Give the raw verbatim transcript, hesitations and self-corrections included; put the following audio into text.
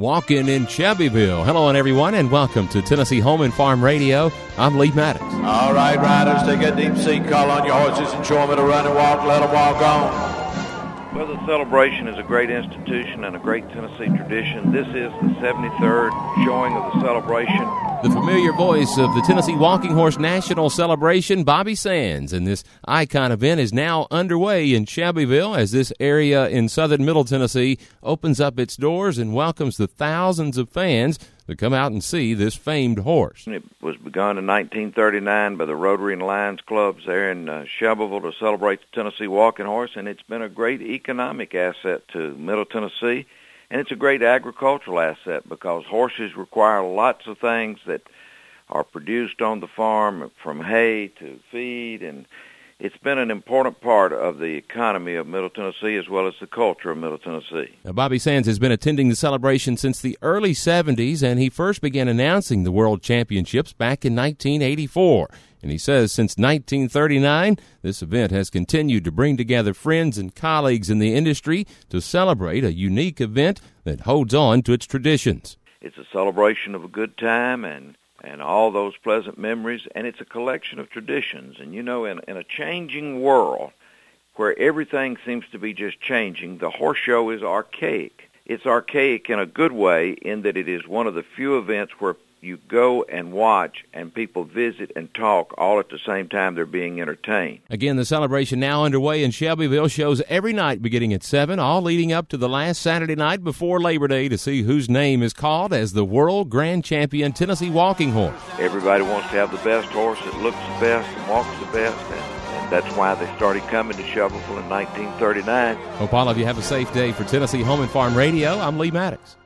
Walking in Shelbyville. Hello, everyone, and welcome to Tennessee Home and Farm Radio. I'm Lee Maddox. All right, riders, take a deep seat, call on your horses, and show them to run and walk, let them walk on. Well, the celebration is a great institution and a great Tennessee tradition. This is the seventy-third showing of the celebration. The familiar voice of the Tennessee Walking Horse National Celebration, Bobby Sands, and this icon event is now underway in Shelbyville as this area in southern Middle Tennessee opens up its doors and welcomes the thousands of fans to come out and see this famed horse. It was begun in nineteen thirty-nine by the Rotary and Lions clubs there in uh, Shelbyville to celebrate the Tennessee Walking Horse, and it's been a great economic asset to Middle Tennessee, and it's a great agricultural asset because horses require lots of things that are produced on the farm, from hay to feed, and it's been an important part of the economy of Middle Tennessee as well as the culture of Middle Tennessee. Now, Bobby Sands has been attending the celebration since the early seventies, and he first began announcing the World Championships back in nineteen eighty-four. And he says since nineteen thirty-nine, this event has continued to bring together friends and colleagues in the industry to celebrate a unique event that holds on to its traditions. It's a celebration of a good time and and all those pleasant memories, and it's a collection of traditions. And, you know, in, in a changing world where everything seems to be just changing, the horse show is archaic. It's archaic in a good way in that it is one of the few events where you go and watch and people visit and talk all at the same time they're being entertained. Again, the celebration now underway in Shelbyville shows every night beginning at seven, all leading up to the last Saturday night before Labor Day to see whose name is called as the World Grand Champion Tennessee Walking Horse. Everybody wants to have the best horse that looks the best and walks the best, and, and that's why they started coming to Shelbyville in nineteen thirty-nine. Hope all of you have a safe day. For Tennessee Home and Farm Radio, I'm Lee Maddox.